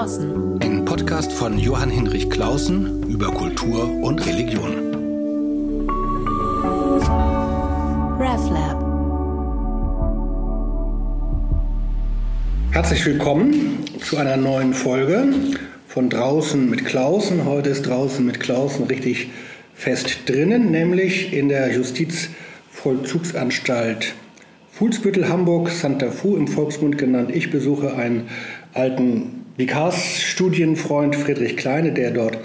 Clausen. Ein Podcast von Johann Hinrich Clausen über Kultur und Religion. RefLab. Herzlich willkommen zu einer neuen Folge von Draußen mit Clausen. Heute ist Draußen mit Clausen richtig fest drinnen, nämlich in der Justizvollzugsanstalt Fuhlsbüttel, Hamburg, Santa Fu im Volksmund genannt. Ich besuche einen alten Vikarsstudienfreund Friedrich Kleine, der dort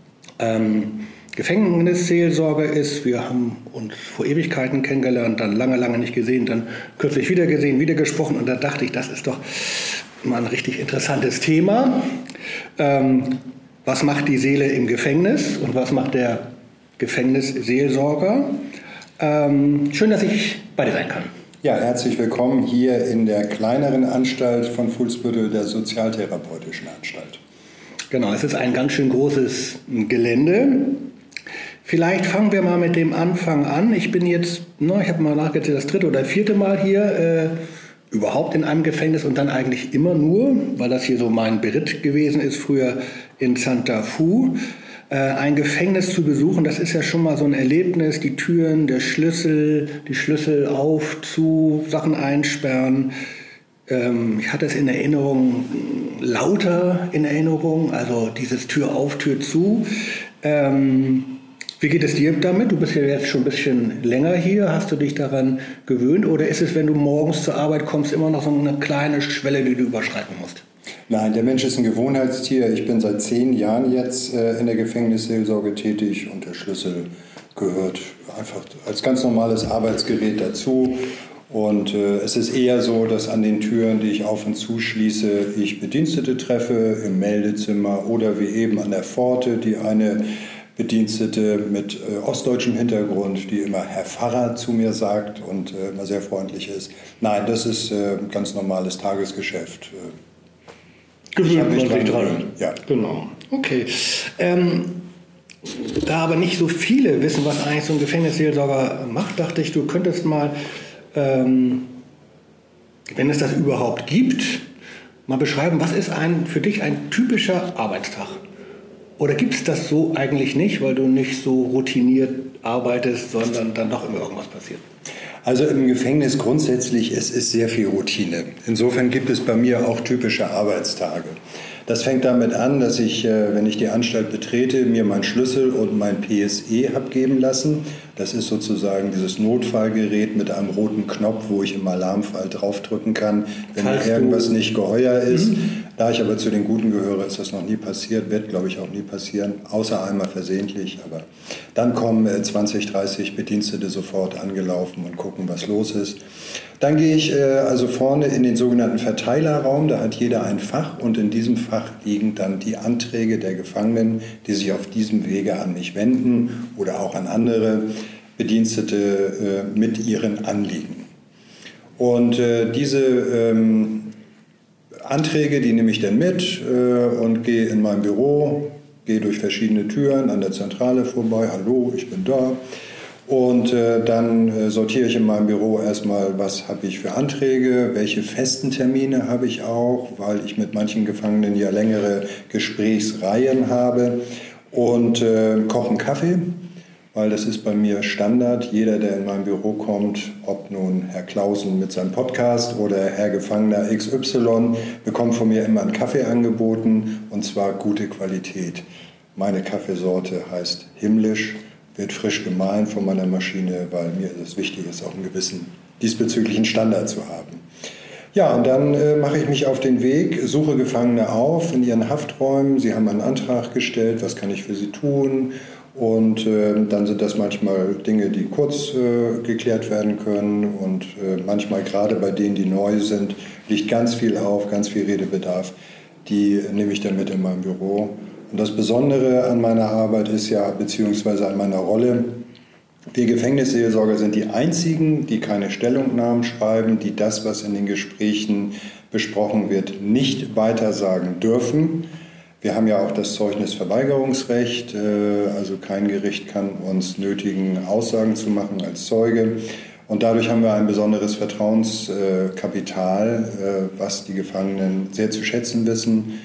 Gefängnisseelsorger ist. Wir haben uns vor Ewigkeiten kennengelernt, dann lange nicht gesehen, dann kürzlich wieder gesehen, wieder gesprochen. Und da dachte ich, das ist doch mal ein richtig interessantes Thema. Was macht die Seele im Gefängnis und was macht der Gefängnisseelsorger? Schön, dass ich bei dir sein kann. Ja, herzlich willkommen hier in der kleineren Anstalt von Fuhlsbüttel, der Sozialtherapeutischen Anstalt. Genau, es ist ein ganz schön großes Gelände. Vielleicht fangen wir mal mit dem Anfang an. Ich bin jetzt, ich habe mal nachgezählt, das 3. oder 4. Mal hier überhaupt in einem Gefängnis und dann eigentlich immer nur, weil das hier so mein Beritt gewesen ist, früher in Santa Fu. Ein Gefängnis zu besuchen, das ist ja schon mal so ein Erlebnis, die Türen, die Schlüssel auf, zu, Sachen einsperren. Ich hatte es in Erinnerung, lauter in Erinnerung, also dieses Tür auf, Tür zu. Wie geht es dir damit? Du bist ja jetzt schon ein bisschen länger hier. Hast du dich daran gewöhnt? Oder ist es, wenn du morgens zur Arbeit kommst, immer noch so eine kleine Schwelle, die du überschreiten musst? Nein, der Mensch ist ein Gewohnheitstier. Ich bin seit 10 Jahren jetzt in der Gefängnisseelsorge tätig und der Schlüssel gehört einfach als ganz normales Arbeitsgerät dazu. Und es ist eher so, dass an den Türen, die ich auf und zuschließe, ich Bedienstete treffe im Meldezimmer oder wie eben an der Pforte, die eine Bedienstete mit ostdeutschem Hintergrund, die immer Herr Pfarrer zu mir sagt und immer sehr freundlich ist. Nein, das ist ein ganz normales Tagesgeschäft. Gewöhnt man sich dran. Ja. Genau. Okay. Da aber nicht so viele wissen, was eigentlich so ein Gefängnisseelsorger macht, dachte ich, du könntest mal, wenn es das überhaupt gibt, mal beschreiben, was ist für dich ein typischer Arbeitstag? Oder gibt es das so eigentlich nicht, weil du nicht so routiniert arbeitest, sondern dann doch immer irgendwas passiert? Also im Gefängnis grundsätzlich, es ist sehr viel Routine. Insofern gibt es bei mir auch typische Arbeitstage. Das fängt damit an, dass ich, wenn ich die Anstalt betrete, mir meinen Schlüssel und mein PSE habe geben lassen. Das ist sozusagen dieses Notfallgerät mit einem roten Knopf, wo ich im Alarmfall draufdrücken kann, wenn mir irgendwas nicht geheuer ist. Da ich aber zu den Guten gehöre, ist das noch nie passiert, wird, glaube ich, auch nie passieren, außer einmal versehentlich. Aber dann kommen 20, 30 Bedienstete sofort angelaufen und gucken, was los ist. Dann gehe ich also vorne in den sogenannten Verteilerraum, da hat jeder ein Fach und in diesem Fach liegen dann die Anträge der Gefangenen, die sich auf diesem Wege an mich wenden oder auch an andere Bedienstete mit ihren Anliegen. Und diese Anträge, die nehme ich dann mit und gehe in mein Büro, gehe durch verschiedene Türen an der Zentrale vorbei, hallo, ich bin da. Und dann sortiere ich in meinem Büro erstmal, was habe ich für Anträge, welche festen Termine habe ich auch, weil ich mit manchen Gefangenen ja längere Gesprächsreihen habe und koche einen Kaffee, weil das ist bei mir Standard. Jeder, der in mein Büro kommt, ob nun Herr Clausen mit seinem Podcast oder Herr Gefangener XY, bekommt von mir immer einen Kaffee angeboten und zwar gute Qualität. Meine Kaffeesorte heißt himmlisch. Wird frisch gemahlen von meiner Maschine, weil mir es wichtig ist, auch einen gewissen diesbezüglichen Standard zu haben. Ja, und dann mache ich mich auf den Weg, suche Gefangene auf in ihren Hafträumen. Sie haben einen Antrag gestellt, was kann ich für sie tun? Und dann sind das manchmal Dinge, die kurz geklärt werden können. Und manchmal, gerade bei denen, die neu sind, liegt ganz viel auf, ganz viel Redebedarf. Die nehme ich dann mit in mein Büro. Und das Besondere an meiner Arbeit ist ja, beziehungsweise an meiner Rolle, wir Gefängnisseelsorger sind die einzigen, die keine Stellungnahmen schreiben, die das, was in den Gesprächen besprochen wird, nicht weitersagen dürfen. Wir haben ja auch das Zeugnisverweigerungsrecht, also kein Gericht kann uns nötigen, Aussagen zu machen als Zeuge. Und dadurch haben wir ein besonderes Vertrauenskapital, was die Gefangenen sehr zu schätzen wissen,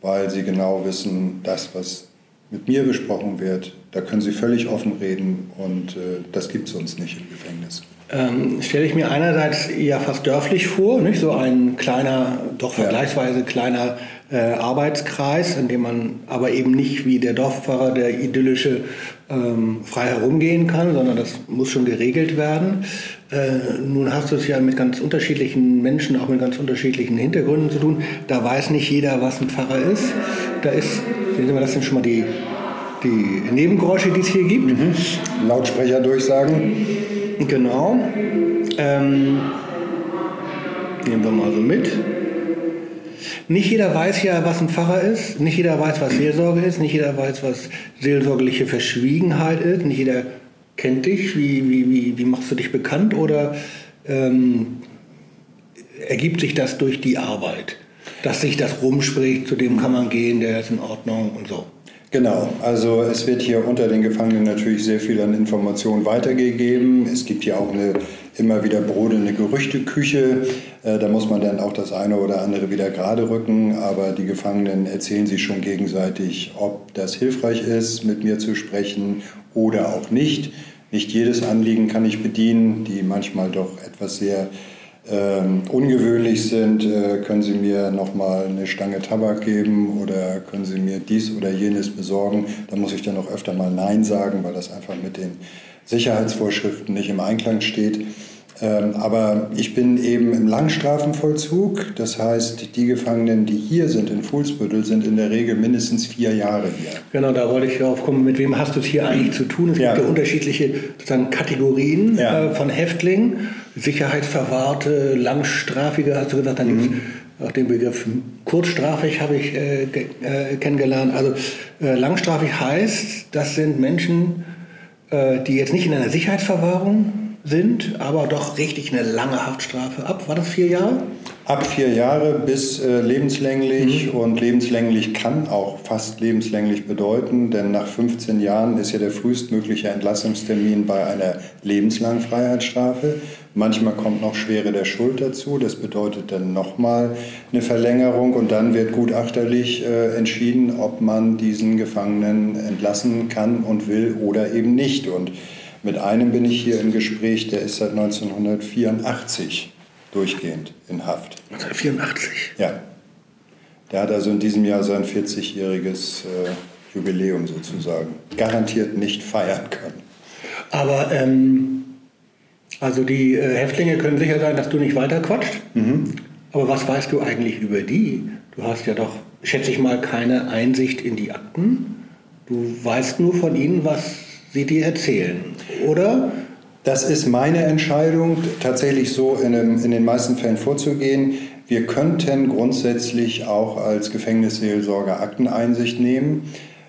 weil sie genau wissen, das, was mit mir besprochen wird, da können sie völlig offen reden und das gibt es sonst nicht im Gefängnis. Stelle ich mir einerseits ja fast dörflich vor, nicht? So ein kleiner, doch vergleichsweise kleiner Arbeitskreis, in dem man aber eben nicht wie der Dorfpfarrer, der idyllische, frei herumgehen kann, sondern das muss schon geregelt werden. Nun hast du es ja mit ganz unterschiedlichen Menschen, auch mit ganz unterschiedlichen Hintergründen zu tun. Da weiß nicht jeder, was ein Pfarrer ist. Sehen Sie mal, das sind schon mal die Nebengeräusche, die es hier gibt. Lautsprecherdurchsagen. Genau. Nehmen wir mal so mit. Nicht jeder weiß ja, was ein Pfarrer ist. Nicht jeder weiß, was Seelsorge ist. Nicht jeder weiß, was seelsorgerliche Verschwiegenheit ist. Nicht jeder kennt dich. Wie machst du dich bekannt? Oder ergibt sich das durch die Arbeit? Dass sich das rumspricht, zu dem kann man gehen, der ist in Ordnung und so. Genau, also es wird hier unter den Gefangenen natürlich sehr viel an Informationen weitergegeben. Es gibt hier auch eine immer wieder brodelnde Gerüchteküche. Da muss man dann auch das eine oder andere wieder gerade rücken. Aber die Gefangenen erzählen sich schon gegenseitig, ob das hilfreich ist, mit mir zu sprechen oder auch nicht. Nicht jedes Anliegen kann ich bedienen, die manchmal doch etwas sehr ungewöhnlich sind. Können Sie mir nochmal eine Stange Tabak geben oder können Sie mir dies oder jenes besorgen? Da muss ich dann auch öfter mal Nein sagen, weil das einfach mit den Sicherheitsvorschriften nicht im Einklang steht. Aber ich bin eben im Langstrafenvollzug. Das heißt, die Gefangenen, die hier sind in Fuhlsbüttel, sind in der Regel mindestens 4 Jahre hier. Genau, da wollte ich darauf kommen. Mit wem hast du es hier eigentlich zu tun? Es gibt ja unterschiedliche sozusagen Kategorien von Häftlingen. Sicherheitsverwahrte, Langstrafige, hast du gesagt. Dann gibt es auch den Begriff kurzstrafig, habe ich kennengelernt. Also langstrafig heißt, das sind Menschen, die jetzt nicht in einer Sicherheitsverwahrung sind, aber doch richtig eine lange Haftstrafe ab. War das 4 Jahre? Ab 4 Jahre bis lebenslänglich und lebenslänglich kann auch fast lebenslänglich bedeuten, denn nach 15 Jahren ist ja der frühestmögliche Entlassungstermin bei einer lebenslangen Freiheitsstrafe. Manchmal kommt noch Schwere der Schuld dazu, das bedeutet dann nochmal eine Verlängerung und dann wird gutachterlich entschieden, ob man diesen Gefangenen entlassen kann und will oder eben nicht. Und mit einem bin ich hier im Gespräch, der ist seit 1984 durchgehend in Haft. 1984? Ja. Der hat also in diesem Jahr sein 40-jähriges Jubiläum sozusagen garantiert nicht feiern können. Aber also die Häftlinge können sicher sein, dass du nicht weiter quatscht. Aber was weißt du eigentlich über die? Du hast ja doch, schätze ich mal, keine Einsicht in die Akten. Du weißt nur von ihnen, was sie dir erzählen, oder? Das ist meine Entscheidung, tatsächlich so in den meisten Fällen vorzugehen. Wir könnten grundsätzlich auch als Gefängnisseelsorger Akteneinsicht nehmen.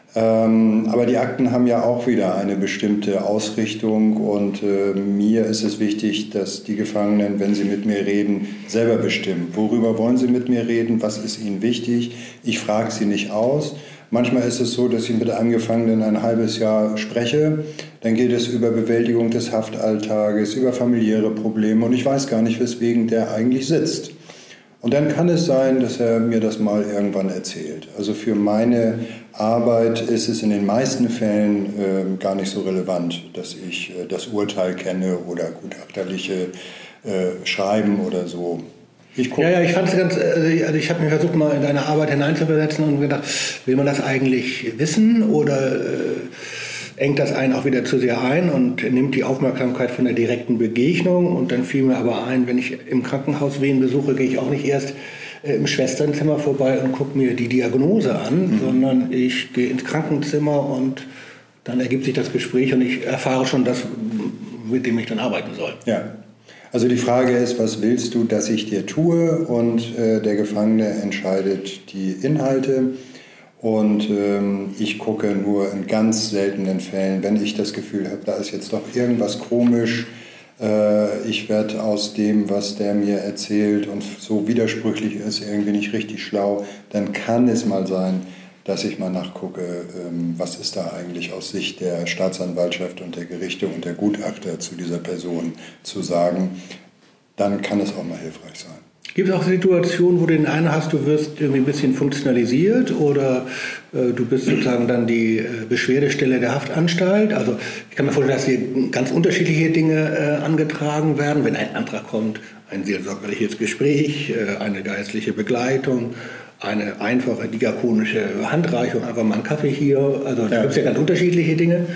Aber die Akten haben ja auch wieder eine bestimmte Ausrichtung und mir ist es wichtig, dass die Gefangenen, wenn sie mit mir reden, selber bestimmen. Worüber wollen sie mit mir reden? Was ist ihnen wichtig? Ich frage sie nicht aus. Manchmal ist es so, dass ich mit einem Gefangenen ein halbes Jahr spreche. Dann geht es über Bewältigung des Haftalltages, über familiäre Probleme und ich weiß gar nicht, weswegen der eigentlich sitzt. Und dann kann es sein, dass er mir das mal irgendwann erzählt. Also für meine Arbeit ist es in den meisten Fällen gar nicht so relevant, dass ich das Urteil kenne oder gutachterliche Schreiben oder so. Ich fand es ganz, also ich habe mir versucht, mal in deine Arbeit hineinzuversetzen und gedacht, will man das eigentlich wissen oder engt das einen auch wieder zu sehr ein und nimmt die Aufmerksamkeit von der direkten Begegnung? Und dann fiel mir aber ein, wenn ich im Krankenhaus wen besuche, gehe ich auch nicht erst im Schwesternzimmer vorbei und gucke mir die Diagnose an, sondern ich gehe ins Krankenzimmer und dann ergibt sich das Gespräch und ich erfahre schon das, mit dem ich dann arbeiten soll. Ja. Also die Frage ist, was willst du, dass ich dir tue? Und der Gefangene entscheidet die Inhalte. Und ich gucke nur in ganz seltenen Fällen, wenn ich das Gefühl habe, da ist jetzt doch irgendwas komisch. Ich werde aus dem, was der mir erzählt und so widersprüchlich ist, irgendwie nicht richtig schlau. Dann kann es mal sein, dass ich mal nachgucke, was ist da eigentlich aus Sicht der Staatsanwaltschaft und der Gerichte und der Gutachter zu dieser Person zu sagen. Dann kann es auch mal hilfreich sein. Gibt es auch Situationen, wo du den einen hast, du wirst irgendwie ein bisschen funktionalisiert oder du bist sozusagen dann die Beschwerdestelle der Haftanstalt? Also ich kann mir vorstellen, dass hier ganz unterschiedliche Dinge angetragen werden, wenn ein Antrag kommt, ein seelsorgerliches Gespräch, eine geistliche Begleitung, eine einfache diakonische Handreichung, einfach mal einen Kaffee hier. Also da gibt es ja ganz unterschiedliche Dinge.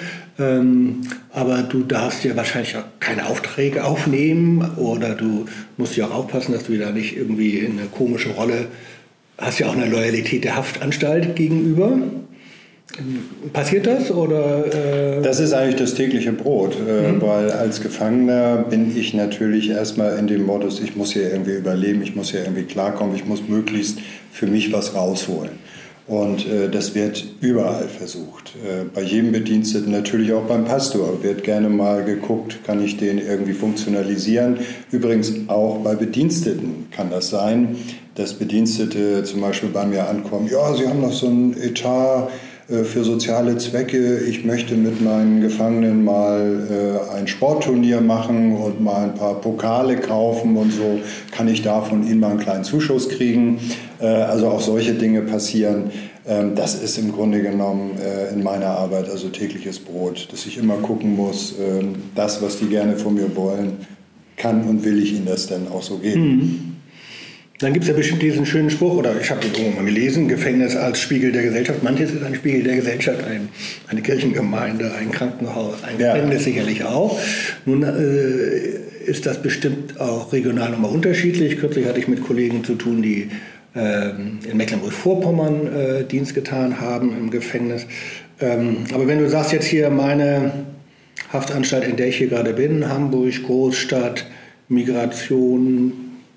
Aber du darfst ja wahrscheinlich auch keine Aufträge aufnehmen oder du musst ja auch aufpassen, dass du da nicht irgendwie in eine komische Rolle hast, ja auch eine Loyalität der Haftanstalt gegenüber. Passiert das? Oder, Das ist eigentlich das tägliche Brot, weil als Gefangener bin ich natürlich erstmal in dem Modus, ich muss hier irgendwie überleben, ich muss hier irgendwie klarkommen, ich muss möglichst für mich was rausholen. Und das wird überall versucht. Bei jedem Bediensteten, natürlich auch beim Pastor, wird gerne mal geguckt, kann ich den irgendwie funktionalisieren. Übrigens auch bei Bediensteten kann das sein, dass Bedienstete zum Beispiel bei mir ankommen, ja, Sie haben noch so ein Etat für soziale Zwecke, ich möchte mit meinen Gefangenen mal ein Sportturnier machen und mal ein paar Pokale kaufen und so, kann ich da von Ihnen mal einen kleinen Zuschuss kriegen. Also auch solche Dinge passieren. Das ist im Grunde genommen in meiner Arbeit also tägliches Brot, dass ich immer gucken muss, das, was die gerne von mir wollen, kann und will ich ihnen das denn auch so geben. Dann gibt es ja bestimmt diesen schönen Spruch, oder ich habe den irgendwann mal gelesen, Gefängnis als Spiegel der Gesellschaft. Manches ist ein Spiegel der Gesellschaft, eine Kirchengemeinde, ein Krankenhaus, ein Gefängnis sicherlich auch. Nun ist das bestimmt auch regional nochmal unterschiedlich. Kürzlich hatte ich mit Kollegen zu tun, die in Mecklenburg-Vorpommern Dienst getan haben im Gefängnis. Aber wenn du sagst jetzt hier, meine Haftanstalt, in der ich hier gerade bin, Hamburg, Großstadt, Migration,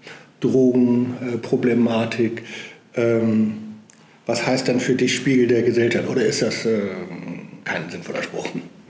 Drogenproblematik. Was heißt dann für dich Spiegel der Gesellschaft? Oder ist das kein sinnvoller Spruch?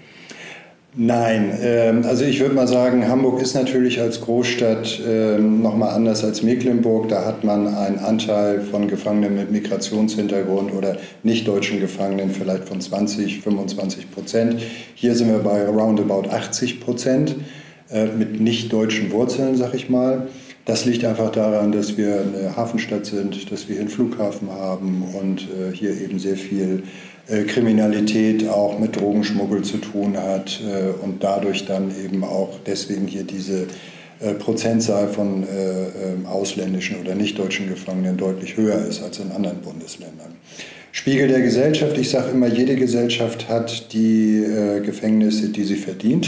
Nein, also ich würde mal sagen, Hamburg ist natürlich als Großstadt nochmal anders als Mecklenburg. Da hat man einen Anteil von Gefangenen mit Migrationshintergrund oder nicht-deutschen Gefangenen vielleicht von 20-25%. Hier sind wir bei roundabout 80% mit nicht-deutschen Wurzeln, sag ich mal. Das liegt einfach daran, dass wir eine Hafenstadt sind, dass wir hier einen Flughafen haben und hier eben sehr viel Kriminalität auch mit Drogenschmuggel zu tun hat und dadurch dann eben auch deswegen hier diese Prozentzahl von ausländischen oder nicht-deutschen Gefangenen deutlich höher ist als in anderen Bundesländern. Spiegel der Gesellschaft, ich sage immer, jede Gesellschaft hat die Gefängnisse, die sie verdient.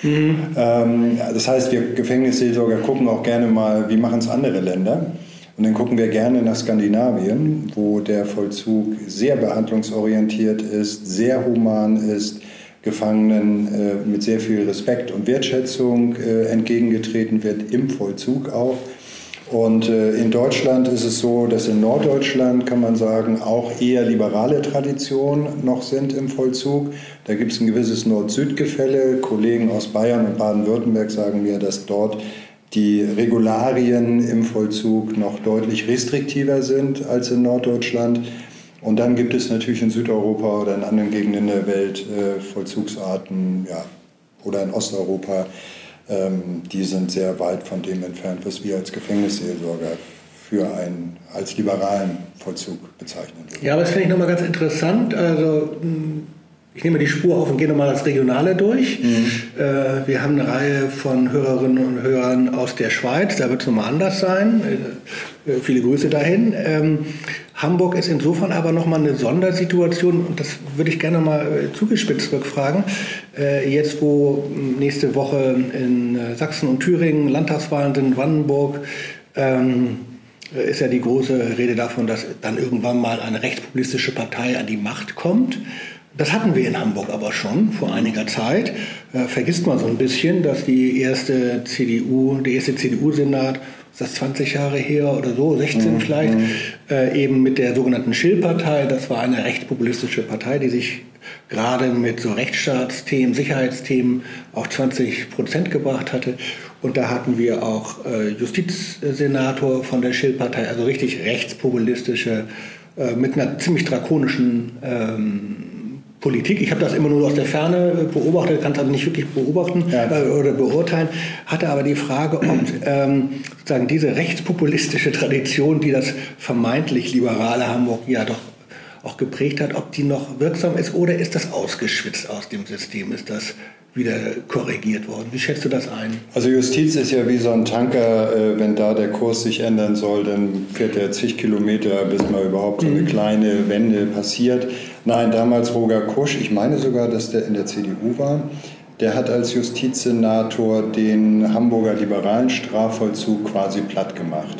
Das heißt, wir Gefängnisseelsorger gucken auch gerne mal, wie machen es andere Länder. Und dann gucken wir gerne nach Skandinavien, wo der Vollzug sehr behandlungsorientiert ist, sehr human ist, Gefangenen mit sehr viel Respekt und Wertschätzung entgegengetreten wird, im Vollzug auch. Und in Deutschland ist es so, dass in Norddeutschland, kann man sagen, auch eher liberale Traditionen noch sind im Vollzug. Da gibt es ein gewisses Nord-Süd-Gefälle. Kollegen aus Bayern und Baden-Württemberg sagen mir, dass dort die Regularien im Vollzug noch deutlich restriktiver sind als in Norddeutschland. Und dann gibt es natürlich in Südeuropa oder in anderen Gegenden der Welt Vollzugsarten, ja, oder in Osteuropa, die sind sehr weit von dem entfernt, was wir als Gefängnisseelsorger für einen als liberalen Vollzug bezeichnen würden. Ja, aber das finde ich nochmal ganz interessant. Also ich nehme die Spur auf und gehe nochmal das Regionale durch. Wir haben eine Reihe von Hörerinnen und Hörern aus der Schweiz, da wird es nochmal anders sein. Viele Grüße dahin. Hamburg ist insofern aber nochmal eine Sondersituation und das würde ich gerne mal zugespitzt rückfragen. Jetzt, wo nächste Woche in Sachsen und Thüringen Landtagswahlen sind, Brandenburg, ist ja die große Rede davon, dass dann irgendwann mal eine rechtspopulistische Partei an die Macht kommt. Das hatten wir in Hamburg aber schon vor einiger Zeit. Vergisst man so ein bisschen, dass der erste CDU-Senat, ist das 20 Jahre her oder so, 16 vielleicht, eben mit der sogenannten Schill-Partei, das war eine rechtspopulistische Partei, die sich gerade mit so Rechtsstaatsthemen, Sicherheitsthemen auf 20% gebracht hatte. Und da hatten wir auch Justizsenator von der Schill-Partei, also richtig rechtspopulistische, mit einer ziemlich drakonischen Politik, ich habe das immer nur aus der Ferne beobachtet, kann es also nicht wirklich beobachten oder beurteilen, hatte aber die Frage, ob sozusagen diese rechtspopulistische Tradition, die das vermeintlich liberale Hamburg ja doch auch geprägt hat, ob die noch wirksam ist oder ist das ausgeschwitzt aus dem System, ist das wieder korrigiert worden? Wie schätzt du das ein? Also Justiz ist ja wie so ein Tanker, wenn da der Kurs sich ändern soll, dann fährt er zig Kilometer, bis mal überhaupt so eine kleine Wende passiert. Nein, damals Roger Kusch, ich meine sogar, dass der in der CDU war, der hat als Justizsenator den Hamburger liberalen Strafvollzug quasi platt gemacht.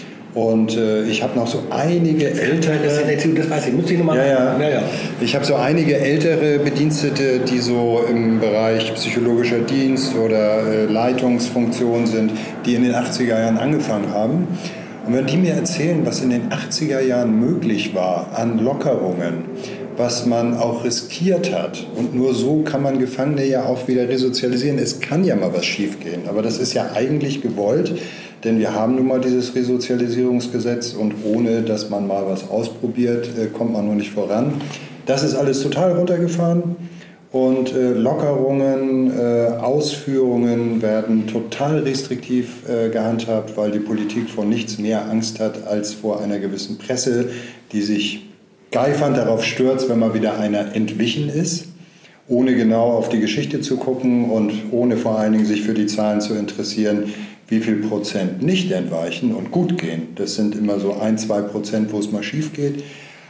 Und ich habe noch so einige ältere... Das weiß ich, muss ich nochmal... Ja. Ich habe so einige ältere Bedienstete, die so im Bereich psychologischer Dienst oder Leitungsfunktion sind, die in den 80er Jahren angefangen haben. Und wenn die mir erzählen, was in den 80er Jahren möglich war an Lockerungen, was man auch riskiert hat, und nur so kann man Gefangene ja auch wieder resozialisieren. Es kann ja mal was schiefgehen, aber das ist ja eigentlich gewollt, denn wir haben nun mal dieses Resozialisierungsgesetz und ohne, dass man mal was ausprobiert, kommt man noch nicht voran. Das ist alles total runtergefahren und Lockerungen, Ausführungen werden total restriktiv gehandhabt, weil die Politik vor nichts mehr Angst hat als vor einer gewissen Presse, die sich geifernd darauf stürzt, wenn mal wieder einer entwichen ist, ohne genau auf die Geschichte zu gucken und ohne vor allen Dingen sich für die Zahlen zu interessieren, wie viel Prozent nicht entweichen und gut gehen. Das sind immer so 1-2%, wo es mal schief geht.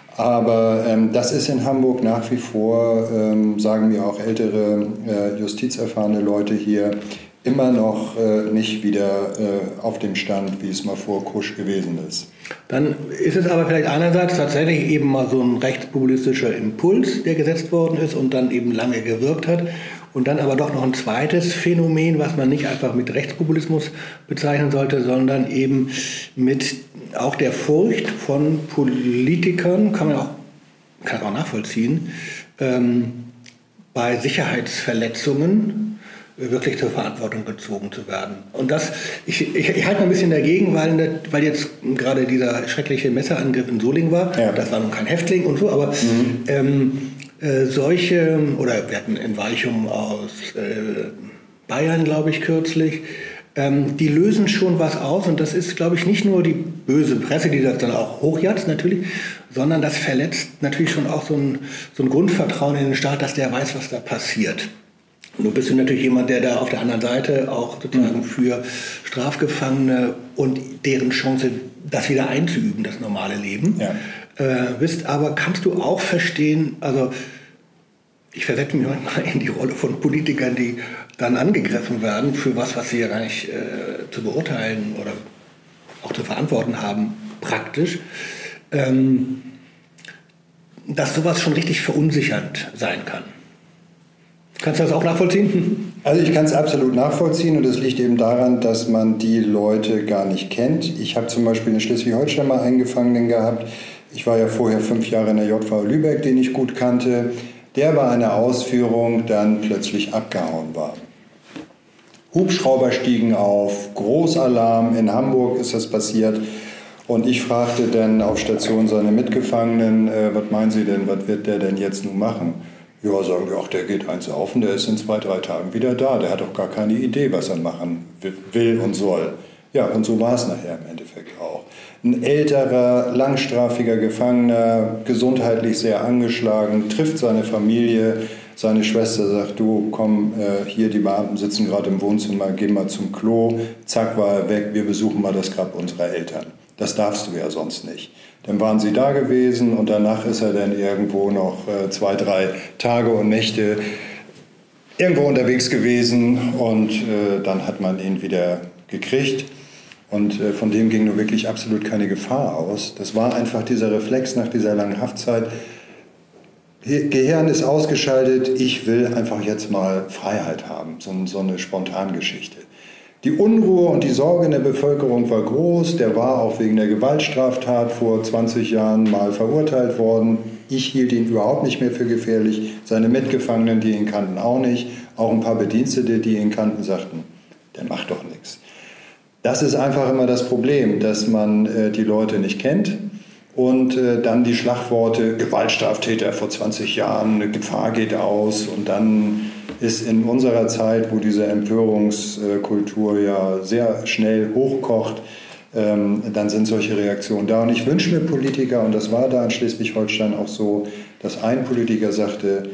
Aber das ist in Hamburg nach wie vor, sagen mir auch ältere, justizerfahrene Leute hier, immer noch nicht wieder auf dem Stand, wie es mal vor Kusch gewesen ist. Dann ist es aber vielleicht einerseits tatsächlich eben mal so ein rechtspopulistischer Impuls, der gesetzt worden ist und dann eben lange gewirkt hat. Und dann aber doch noch ein zweites Phänomen, was man nicht einfach mit Rechtspopulismus bezeichnen sollte, sondern eben mit auch der Furcht von Politikern, kann man auch nachvollziehen, bei Sicherheitsverletzungen wirklich zur Verantwortung gezogen zu werden. Und das, ich halte mal ein bisschen dagegen, weil jetzt gerade dieser schreckliche Messerangriff in Solingen war. Ja. Das war nun kein Häftling und so, aber solche, oder wir hatten Entweichungen aus Bayern, glaube ich, kürzlich, die lösen schon was aus. Und das ist, glaube ich, nicht nur die böse Presse, die das dann auch hochjatzt natürlich, sondern das verletzt natürlich schon auch so ein Grundvertrauen in den Staat, dass der weiß, was da passiert. Nun bist du natürlich jemand, der da auf der anderen Seite auch sozusagen für Strafgefangene und deren Chance, das wieder einzuüben, das normale Leben, bist. Aber kannst du auch verstehen, also ich versetze mich manchmal in die Rolle von Politikern, die dann angegriffen werden für was sie ja gar nicht zu beurteilen oder auch zu verantworten haben, praktisch, dass sowas schon richtig verunsichernd sein kann. Kannst du das auch nachvollziehen? Also ich kann es absolut nachvollziehen und es liegt eben daran, dass man die Leute gar nicht kennt. Ich habe zum Beispiel in Schleswig-Holstein mal einen Gefangenen gehabt. Ich war ja vorher 5 Jahre in der JV Lübeck, den ich gut kannte. Der bei einer Ausführung dann plötzlich abgehauen war. Hubschrauber stiegen auf, Großalarm, in Hamburg ist das passiert. Und ich fragte dann auf Station seine Mitgefangenen, was meinen Sie denn, was wird der denn jetzt nun machen? Ja, sagen die, ach, der geht eins auf und der ist in 2-3 Tagen wieder da. Der hat doch gar keine Idee, was er machen will und soll. Ja, und so war es nachher im Endeffekt auch. Ein älterer, langstrafiger Gefangener, gesundheitlich sehr angeschlagen, trifft seine Familie. Seine Schwester sagt, du, komm, hier, die Beamten sitzen gerade im Wohnzimmer, geh mal zum Klo. Zack, war er weg, wir besuchen mal das Grab unserer Eltern. Das darfst du ja sonst nicht. Dann waren sie da gewesen und danach ist er dann irgendwo noch 2-3 Tage und Nächte irgendwo unterwegs gewesen und dann hat man ihn wieder gekriegt. Und von dem ging nur wirklich absolut keine Gefahr aus. Das war einfach dieser Reflex nach dieser langen Haftzeit. Gehirn ist ausgeschaltet, ich will einfach jetzt mal Freiheit haben, so eine Spontangeschichte. Die Unruhe und die Sorge in der Bevölkerung war groß. Der war auch wegen der Gewaltstraftat vor 20 Jahren mal verurteilt worden. Ich hielt ihn überhaupt nicht mehr für gefährlich. Seine Mitgefangenen, die ihn kannten, auch nicht. Auch ein paar Bedienstete, die ihn kannten, sagten, der macht doch nichts. Das ist einfach immer das Problem, dass man die Leute nicht kennt Und dann die Schlagworte Gewaltstraftäter vor 20 Jahren, eine Gefahr geht aus. Und dann ist in unserer Zeit, wo diese Empörungskultur ja sehr schnell hochkocht, dann sind solche Reaktionen da. Und ich wünsche mir Politiker, und das war da in Schleswig-Holstein auch so, dass ein Politiker sagte,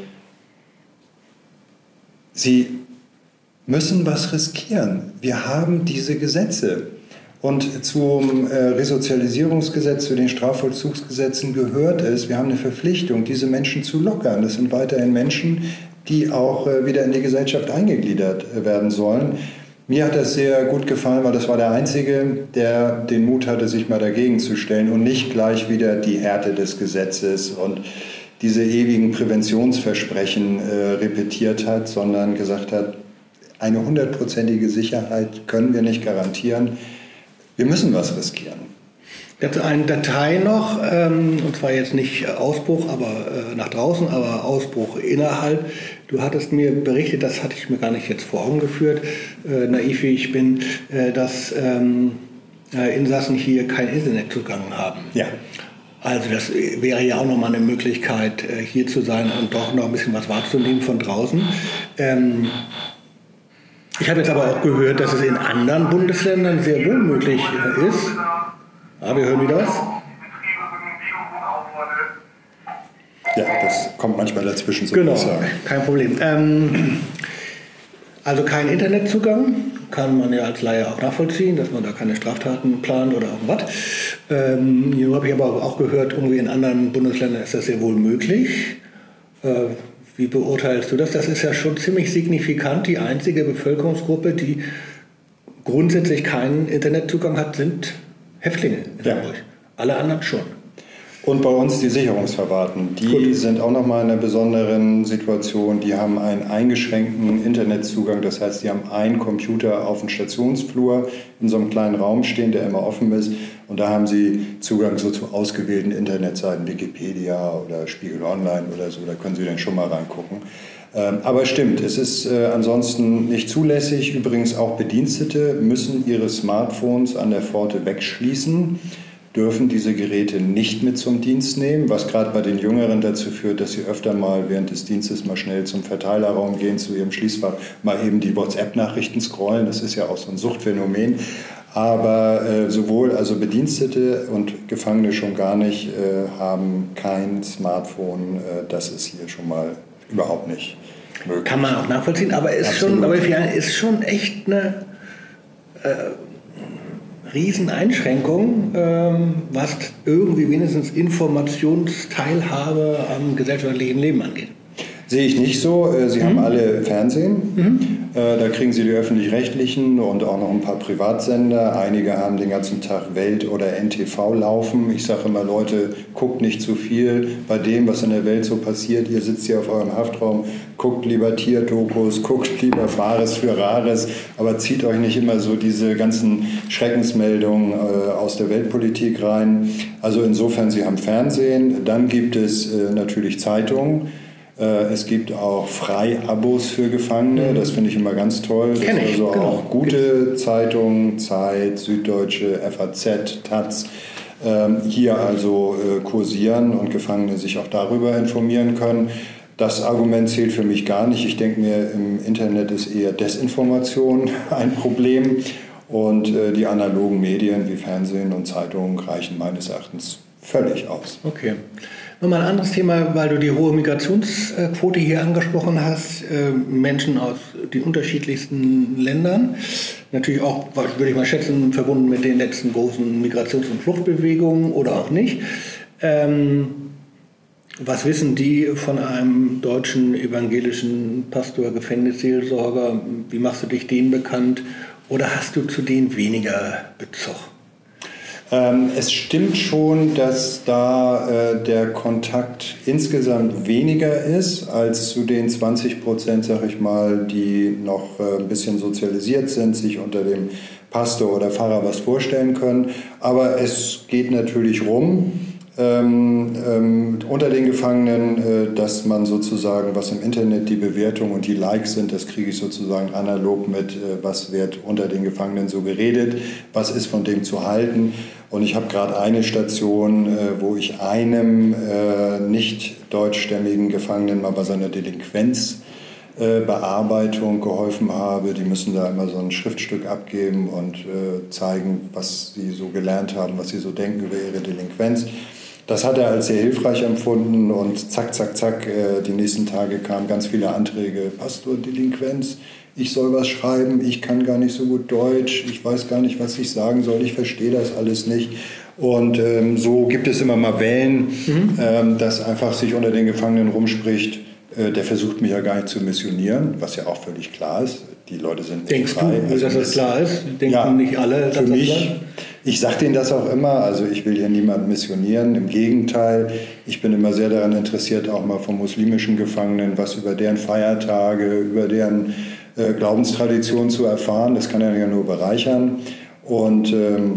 Sie müssen was riskieren. Wir haben diese Gesetze. Und zum Resozialisierungsgesetz, zu den Strafvollzugsgesetzen gehört es, wir haben eine Verpflichtung, diese Menschen zu lockern. Das sind weiterhin Menschen, die auch wieder in die Gesellschaft eingegliedert werden sollen. Mir hat das sehr gut gefallen, weil das war der Einzige, der den Mut hatte, sich mal dagegen zu stellen und nicht gleich wieder die Härte des Gesetzes und diese ewigen Präventionsversprechen repetiert hat, sondern gesagt hat, eine 100%ige Sicherheit können wir nicht garantieren. Wir müssen was riskieren. Jetzt eine Datei noch, und zwar jetzt nicht Ausbruch, aber nach draußen, aber Ausbruch innerhalb. Du hattest mir berichtet, das hatte ich mir gar nicht jetzt vor Augen geführt, naiv wie ich bin, dass Insassen hier keinen Internetzugang haben. Ja. Also das wäre ja auch nochmal eine Möglichkeit, hier zu sein und doch noch ein bisschen was wahrzunehmen von draußen. Ich habe jetzt aber auch gehört, dass es in anderen Bundesländern sehr wohl möglich ist. Ah, wir hören wieder was. Ja, das kommt manchmal dazwischen. So genau, kein Problem. Also kein Internetzugang, kann man ja als Laie auch nachvollziehen, dass man da keine Straftaten plant oder irgendwas. Hier habe ich aber auch gehört, irgendwie in anderen Bundesländern ist das sehr wohl möglich. Wie beurteilst du das? Das ist ja schon ziemlich signifikant. Die einzige Bevölkerungsgruppe, die grundsätzlich keinen Internetzugang hat, sind Häftlinge in Hamburg. Alle anderen schon. Und bei uns die Sicherungsverwahrten. Die sind auch nochmal in einer besonderen Situation. Die haben einen eingeschränkten Internetzugang. Das heißt, die haben einen Computer auf dem Stationsflur in so einem kleinen Raum stehen, der immer offen ist. Und da haben sie Zugang so zu ausgewählten Internetseiten, Wikipedia oder Spiegel Online oder so. Da können sie dann schon mal reingucken. Aber stimmt, es ist ansonsten nicht zulässig. Übrigens auch Bedienstete müssen ihre Smartphones an der Pforte wegschließen, dürfen diese Geräte nicht mit zum Dienst nehmen, was gerade bei den Jüngeren dazu führt, dass sie öfter mal während des Dienstes mal schnell zum Verteilerraum gehen, zu ihrem Schließfach, mal eben die WhatsApp-Nachrichten scrollen. Das ist ja auch so ein Suchtphänomen. Aber sowohl also Bedienstete und Gefangene schon gar nicht haben kein Smartphone. Das ist hier schon mal überhaupt nicht möglich. Kann man auch nachvollziehen, aber ist schon echt eine Rieseneinschränkung, was irgendwie wenigstens Informationsteilhabe am gesellschaftlichen Leben angeht. Sehe ich nicht so. Sie haben alle Fernsehen. Da kriegen Sie die Öffentlich-Rechtlichen und auch noch ein paar Privatsender. Einige haben den ganzen Tag Welt oder NTV laufen. Ich sage immer, Leute, guckt nicht zu viel bei dem, was in der Welt so passiert. Ihr sitzt hier auf eurem Haftraum, guckt lieber Tierdokus, guckt lieber Wahres für Rares, aber zieht euch nicht immer so diese ganzen Schreckensmeldungen aus der Weltpolitik rein. Also insofern, Sie haben Fernsehen. Dann gibt es natürlich Zeitungen. Es gibt auch Freiabos für Gefangene, das finde ich immer ganz toll. Das sind also auch gute Zeitungen, Zeit, Süddeutsche, FAZ, Taz, hier also kursieren und Gefangene sich auch darüber informieren können. Das Argument zählt für mich gar nicht. Ich denke mir, im Internet ist eher Desinformation ein Problem und die analogen Medien wie Fernsehen und Zeitungen reichen meines Erachtens völlig aus. Okay. Nochmal ein anderes Thema, weil du die hohe Migrationsquote hier angesprochen hast. Menschen aus den unterschiedlichsten Ländern. Natürlich auch, würde ich mal schätzen, verbunden mit den letzten großen Migrations- und Fluchtbewegungen oder auch nicht. Was wissen die von einem deutschen evangelischen Pastor, Gefängnisseelsorger? Wie machst du dich denen bekannt? Oder hast du zu denen weniger Bezug? Es stimmt schon, dass da der Kontakt insgesamt weniger ist als zu den 20%, sag ich mal, die noch ein bisschen sozialisiert sind, sich unter dem Pastor oder Pfarrer was vorstellen können. Aber es geht natürlich rum. unter den Gefangenen, dass man sozusagen, was im Internet die Bewertung und die Likes sind, das kriege ich sozusagen analog mit, was wird unter den Gefangenen so geredet, was ist von dem zu halten. Und ich habe gerade eine Station, wo ich einem nicht deutschstämmigen Gefangenen mal bei seiner Delinquenzbearbeitung geholfen habe. Die müssen da immer so ein Schriftstück abgeben und zeigen, was sie so gelernt haben, was sie so denken über ihre Delinquenz. Das hat er als sehr hilfreich empfunden und zack, zack, zack, die nächsten Tage kamen ganz viele Anträge. Pastor, Delinquenz, ich soll was schreiben, ich kann gar nicht so gut Deutsch, ich weiß gar nicht, was ich sagen soll, ich verstehe das alles nicht. Und so gibt es immer mal Wellen, dass einfach sich unter den Gefangenen rumspricht, der versucht mich ja gar nicht zu missionieren, was ja auch völlig klar ist. Die Leute sind nicht Denkst frei. du, dass das klar ist? Denken nicht alle? Für mich, ich sage denen das auch immer, also ich will hier niemanden missionieren, im Gegenteil, ich bin immer sehr daran interessiert, auch mal von muslimischen Gefangenen, was über deren Feiertage, über deren Glaubenstradition zu erfahren, das kann ja nur bereichern und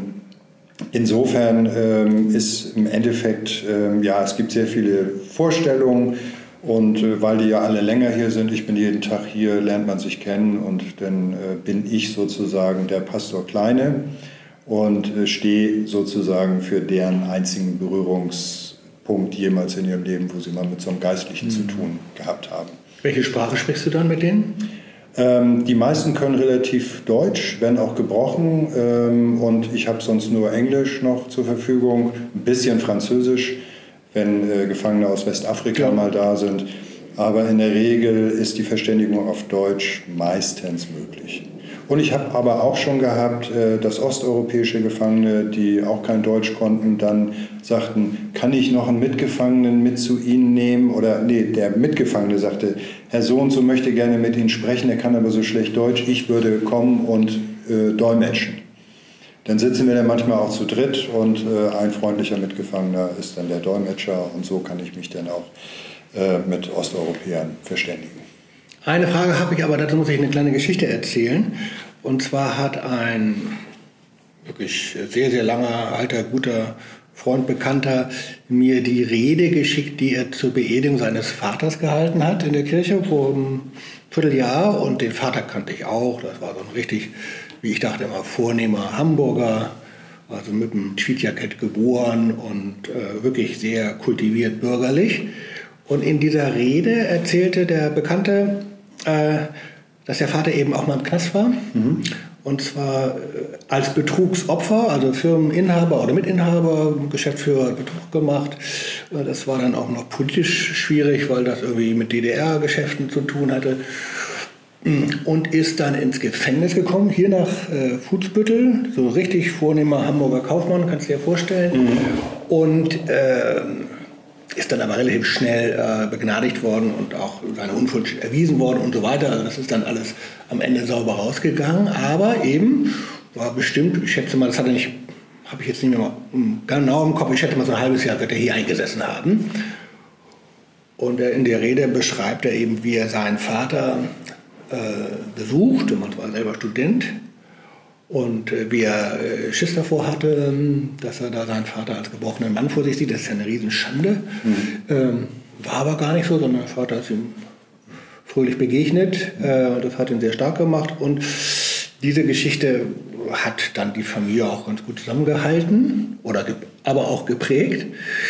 insofern ist im Endeffekt, es gibt sehr viele Vorstellungen. Und weil die ja alle länger hier sind, ich bin jeden Tag hier, lernt man sich kennen und dann bin ich sozusagen der Pastor Kleine und stehe sozusagen für deren einzigen Berührungspunkt jemals in ihrem Leben, wo sie mal mit so einem Geistlichen zu tun gehabt haben. Welche Sprache sprichst du dann mit denen? Die meisten können relativ Deutsch, wenn auch gebrochen und ich habe sonst nur Englisch noch zur Verfügung, ein bisschen Französisch, wenn Gefangene aus Westafrika mal da sind. Aber in der Regel ist die Verständigung auf Deutsch meistens möglich. Und ich habe aber auch schon gehabt, dass osteuropäische Gefangene, die auch kein Deutsch konnten, dann sagten, kann ich noch einen Mitgefangenen mit zu Ihnen nehmen? Oder nee, der Mitgefangene sagte, Herr so und so möchte gerne mit Ihnen sprechen, er kann aber so schlecht Deutsch, ich würde kommen und dolmetschen. Dann sitzen wir dann manchmal auch zu dritt und ein freundlicher Mitgefangener ist dann der Dolmetscher und so kann ich mich dann auch mit Osteuropäern verständigen. Eine Frage habe ich aber, dazu muss ich eine kleine Geschichte erzählen. Und zwar hat ein wirklich sehr, sehr langer, alter, guter Freund, Bekannter mir die Rede geschickt, die er zur Beerdigung seines Vaters gehalten hat in der Kirche vor einem Vierteljahr. Und den Vater kannte ich auch, das war so ein richtig, wie ich dachte immer, vornehmer Hamburger, also mit einem Tweedjackett geboren und wirklich sehr kultiviert bürgerlich. Und in dieser Rede erzählte der Bekannte, dass der Vater eben auch mal im Knast war. Und zwar als Betrugsopfer, also Firmeninhaber oder Mitinhaber, Geschäftsführer hat Betrug gemacht. Das war dann auch noch politisch schwierig, weil das irgendwie mit DDR-Geschäften zu tun hatte. Und ist dann ins Gefängnis gekommen, hier nach Fuhlsbüttel, so richtig vornehmer Hamburger Kaufmann, kannst du dir vorstellen. Und ist dann aber relativ schnell begnadigt worden und auch seine Unschuld erwiesen worden und so weiter. Also das ist dann alles am Ende sauber rausgegangen. Aber eben war bestimmt, ich schätze mal, das hat er nicht, habe ich jetzt nicht mehr genau im Kopf, ich schätze mal so ein halbes Jahr wird er hier eingesessen haben. Und in der Rede beschreibt er eben, wie er seinen Vater besucht, und man war selber Student, und wie er Schiss davor hatte, dass er da seinen Vater als gebrochenen Mann vor sich sieht. Das ist ja eine Riesenschande. War aber gar nicht so, sondern der Vater ist ihm fröhlich begegnet. Das hat ihn sehr stark gemacht. Und diese Geschichte hat dann die Familie auch ganz gut zusammengehalten, aber auch geprägt.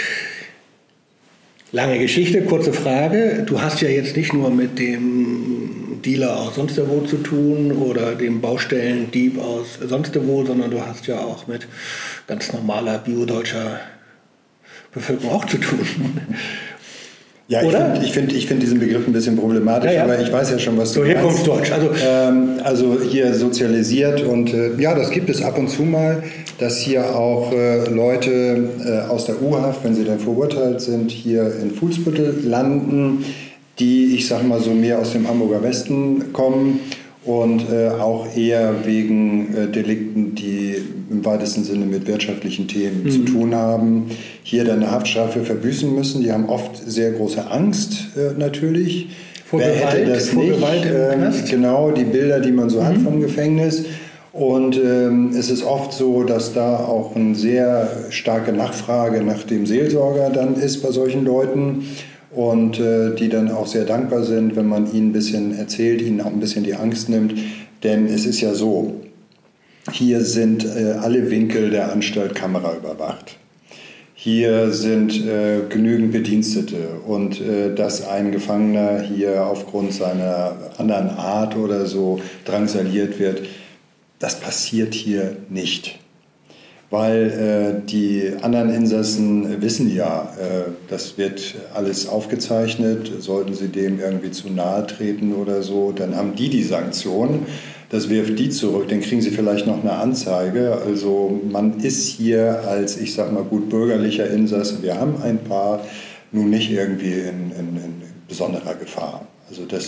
Lange Geschichte, kurze Frage. Du hast ja jetzt nicht nur mit dem Dealer aus sonst wo zu tun oder dem Baustellendieb aus sonst wo, sondern du hast ja auch mit ganz normaler biodeutscher Bevölkerung auch zu tun. Ja, ich finde diesen Begriff ein bisschen problematisch, aber ich weiß ja schon, was du meinst. Herkunftsdeutsch. Also hier sozialisiert und das gibt es ab und zu mal, dass hier auch Leute aus der U-Haft, wenn sie dann verurteilt sind, hier in Fuhlsbüttel landen, die, ich sag mal so, mehr aus dem Hamburger Westen kommen und auch eher wegen Delikten, die im weitesten Sinne mit wirtschaftlichen Themen zu tun haben, hier dann eine Haftstrafe verbüßen müssen. Die haben oft sehr große Angst natürlich. Wer hätte das nicht? Genau, die Bilder, die man so hat vom Gefängnis. Und es ist oft so, dass da auch eine sehr starke Nachfrage nach dem Seelsorger dann ist bei solchen Leuten und die dann auch sehr dankbar sind, wenn man ihnen ein bisschen erzählt, ihnen auch ein bisschen die Angst nimmt. Denn es ist ja so, hier sind alle Winkel der Anstalt kameraüberwacht. Hier sind genügend Bedienstete und dass ein Gefangener hier aufgrund seiner anderen Art oder so drangsaliert wird, das passiert hier nicht. Weil die anderen Insassen wissen ja, das wird alles aufgezeichnet, sollten sie dem irgendwie zu nahe treten oder so, dann haben die Sanktion, das wirft die zurück, dann kriegen sie vielleicht noch eine Anzeige. Also man ist hier als, ich sag mal, gut bürgerlicher Insasse, wir haben ein paar, nun nicht irgendwie in besonderer Gefahr. Also das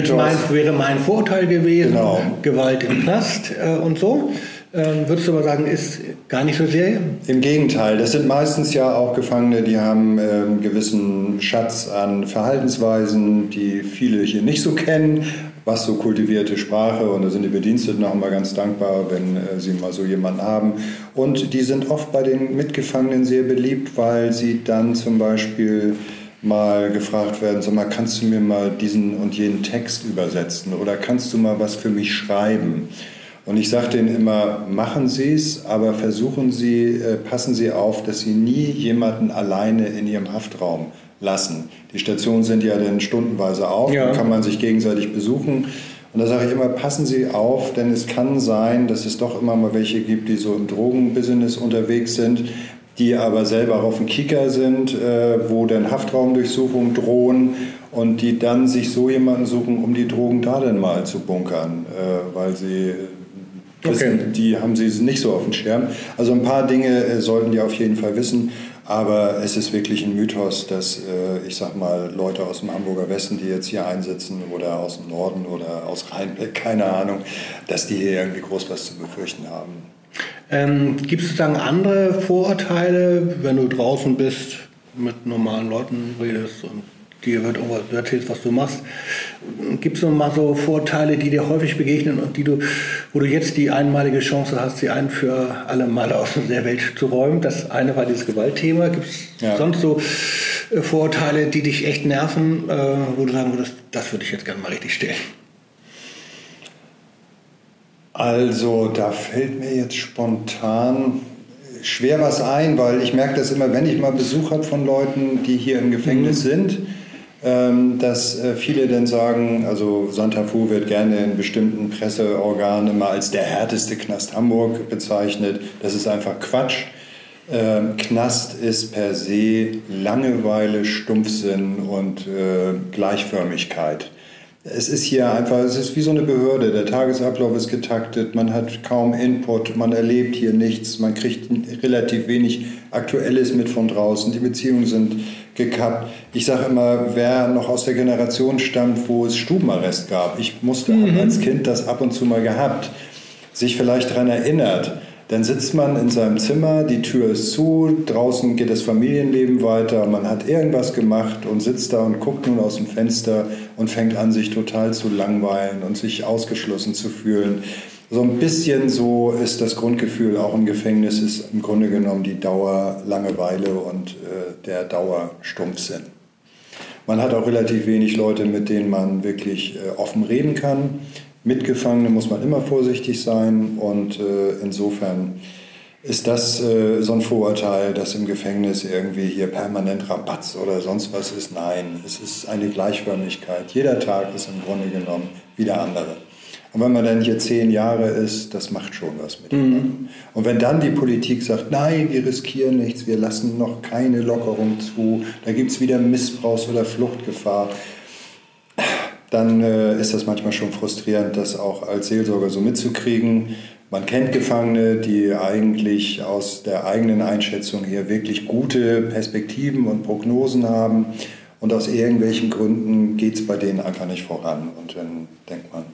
wäre mein Vorurteil gewesen, genau. Gewalt im Knast und so. Würdest du aber sagen, ist gar nicht so sehr? Im Gegenteil, das sind meistens ja auch Gefangene, die haben einen gewissen Schatz an Verhaltensweisen, die viele hier nicht so kennen, was so kultivierte Sprache, und da sind die Bediensteten auch immer ganz dankbar, wenn sie mal so jemanden haben. Und die sind oft bei den Mitgefangenen sehr beliebt, weil sie dann zum Beispiel mal gefragt werden, sag mal, kannst du mir mal diesen und jenen Text übersetzen oder kannst du mal was für mich schreiben? Und ich sage denen immer, machen Sie es, aber versuchen Sie, passen Sie auf, dass Sie nie jemanden alleine in Ihrem Haftraum lassen. Die Stationen sind ja dann stundenweise auf, ja. Dann kann man sich gegenseitig besuchen. Und da sage ich immer, passen Sie auf, denn es kann sein, dass es doch immer mal welche gibt, die so im Drogenbusiness unterwegs sind, die aber selber auf dem Kicker sind, wo dann Haftraumdurchsuchungen drohen und die dann sich so jemanden suchen, um die Drogen da dann mal zu bunkern, weil sie wissen, die haben sie nicht so auf dem Schirm. Also ein paar Dinge sollten die auf jeden Fall wissen, aber es ist wirklich ein Mythos, dass, ich sag mal, Leute aus dem Hamburger Westen, die jetzt hier einsitzen oder aus dem Norden oder aus Rheinbeck, keine Ahnung, dass die hier irgendwie groß was zu befürchten haben. Gibt es sozusagen andere Vorurteile, wenn du draußen bist, mit normalen Leuten redest und dir wird irgendwas, du erzählst, was du machst? Gibt es noch mal so Vorurteile, die dir häufig begegnen und wo du jetzt die einmalige Chance hast, sie ein für alle Mal aus der Welt zu räumen? Das eine war dieses Gewaltthema. Gibt es sonst so Vorurteile, die dich echt nerven, wo du sagen würdest, das würde ich jetzt gerne mal richtig stellen? Also da fällt mir jetzt spontan schwer was ein, weil ich merke das immer, wenn ich mal Besuch habe von Leuten, die hier im Gefängnis sind, dass viele dann sagen, also Santa Fu wird gerne in bestimmten Presseorganen immer als der härteste Knast Hamburg bezeichnet. Das ist einfach Quatsch. Knast ist per se Langeweile, Stumpfsinn und Gleichförmigkeit. Es ist hier einfach, es ist wie so eine Behörde, der Tagesablauf ist getaktet, man hat kaum Input, man erlebt hier nichts, man kriegt relativ wenig Aktuelles mit von draußen, die Beziehungen sind gekappt. Ich sage immer, wer noch aus der Generation stammt, wo es Stubenarrest gab, ich musste als Kind das ab und zu mal gehabt, sich vielleicht daran erinnert, dann sitzt man in seinem Zimmer, die Tür ist zu, draußen geht das Familienleben weiter, man hat irgendwas gemacht und sitzt da und guckt nun aus dem Fenster und fängt an, sich total zu langweilen und sich ausgeschlossen zu fühlen. So ein bisschen so ist das Grundgefühl auch im Gefängnis, ist im Grunde genommen die Dauerlangeweile und der Dauerstumpfsinn. Man hat auch relativ wenig Leute, mit denen man wirklich offen reden kann. Mitgefangene muss man immer vorsichtig sein und insofern ist das so ein Vorurteil, dass im Gefängnis irgendwie hier permanent Rabatz oder sonst was ist. Nein, es ist eine Gleichförmigkeit. Jeder Tag ist im Grunde genommen wie der andere. Und wenn man dann hier 10 Jahre ist, das macht schon was mit jemandem. Und wenn dann die Politik sagt, nein, wir riskieren nichts, wir lassen noch keine Lockerung zu, da gibt es wieder Missbrauchs- oder Fluchtgefahr, dann ist das manchmal schon frustrierend, das auch als Seelsorger so mitzukriegen. Man kennt Gefangene, die eigentlich aus der eigenen Einschätzung hier wirklich gute Perspektiven und Prognosen haben. Und aus irgendwelchen Gründen geht es bei denen einfach nicht voran. Und dann denkt man,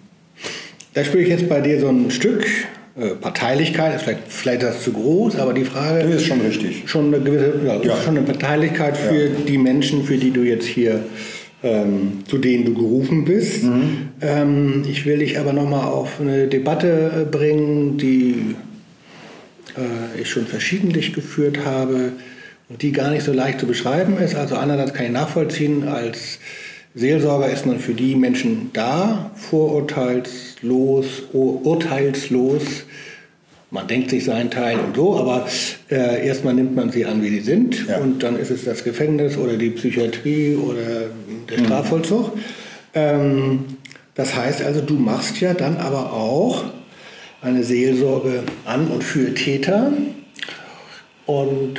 Da spüre ich jetzt bei dir so ein Stück Parteilichkeit, vielleicht ist das zu groß, aber die Frage ist schon richtig. Schon eine gewisse, schon eine Parteilichkeit für die Menschen, für die du jetzt hier zu denen du gerufen bist. Ich will dich aber nochmal auf eine Debatte bringen, die ich schon verschiedentlich geführt habe und die gar nicht so leicht zu beschreiben ist. Also einerseits kann ich nachvollziehen, als Seelsorger ist man für die Menschen da, vorurteilslos, urteilslos. Man denkt sich seinen Teil und so, aber erstmal nimmt man sie an, wie sie sind. Ja. Und dann ist es das Gefängnis oder die Psychiatrie oder der Strafvollzug. Das heißt also, du machst ja dann aber auch eine Seelsorge an und für Täter. Und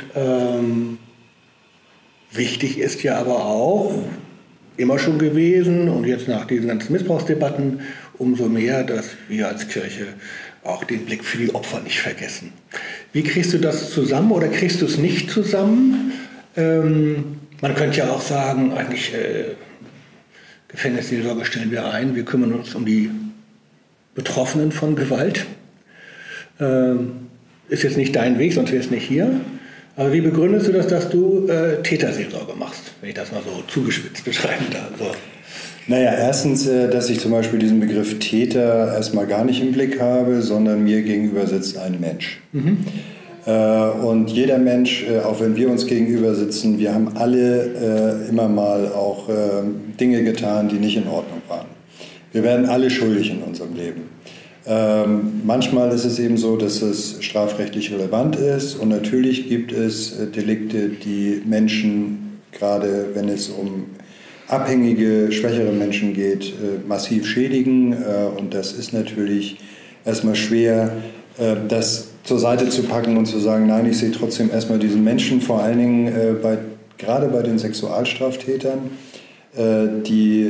wichtig ist ja aber auch, immer schon gewesen und jetzt nach diesen ganzen Missbrauchsdebatten umso mehr, dass wir als Kirche auch den Blick für die Opfer nicht vergessen. Wie kriegst du das zusammen oder kriegst du es nicht zusammen? Man könnte ja auch sagen, eigentlich Gefängnisseelsorge stellen wir ein, wir kümmern uns um die Betroffenen von Gewalt. Ist jetzt nicht dein Weg, sonst wärst du nicht hier. Aber wie begründest du das, dass du Täterseelsorge machst, wenn ich das mal so zugespitzt beschreiben darf? So. Naja, erstens, dass ich zum Beispiel diesen Begriff Täter erstmal gar nicht im Blick habe, sondern mir gegenüber sitzt ein Mensch. Und jeder Mensch, auch wenn wir uns gegenüber sitzen, wir haben alle immer mal auch Dinge getan, die nicht in Ordnung waren. Wir werden alle schuldig in unserem Leben. Manchmal ist es eben so, dass es strafrechtlich relevant ist und natürlich gibt es Delikte, die Menschen, gerade wenn es um abhängige, schwächere Menschen geht, massiv schädigen und das ist natürlich erstmal schwer, das zur Seite zu packen und zu sagen, nein, ich sehe trotzdem erstmal diesen Menschen, vor allen Dingen gerade bei den Sexualstraftätern, die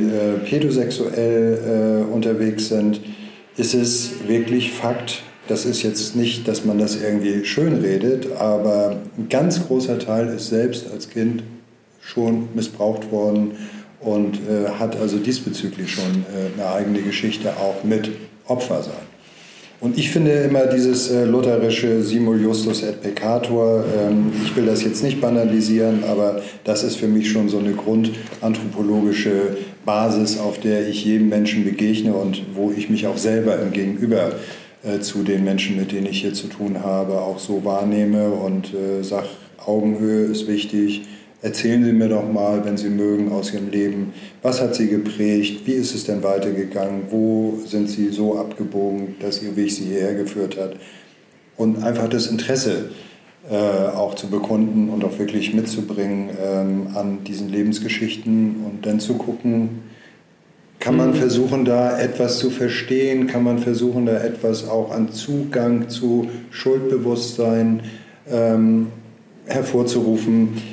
pädosexuell unterwegs sind, ist es wirklich Fakt, das ist jetzt nicht, dass man das irgendwie schönredet, aber ein ganz großer Teil ist selbst als Kind schon missbraucht worden und hat also diesbezüglich schon eine eigene Geschichte auch mit Opfer sein. Und ich finde immer dieses lutherische Simul Justus et Peccator, ich will das jetzt nicht banalisieren, aber das ist für mich schon so eine grundanthropologische Basis, auf der ich jedem Menschen begegne und wo ich mich auch selber im Gegenüber zu den Menschen, mit denen ich hier zu tun habe, auch so wahrnehme und sage, Augenhöhe ist wichtig. Erzählen Sie mir doch mal, wenn Sie mögen, aus Ihrem Leben, was hat Sie geprägt, wie ist es denn weitergegangen, wo sind Sie so abgebogen, dass Ihr Weg Sie hierher geführt hat. Und einfach das Interesse auch zu bekunden und auch wirklich mitzubringen an diesen Lebensgeschichten und dann zu gucken, kann man versuchen, da etwas zu verstehen, kann man versuchen, da etwas auch an Zugang zu Schuldbewusstsein hervorzurufen.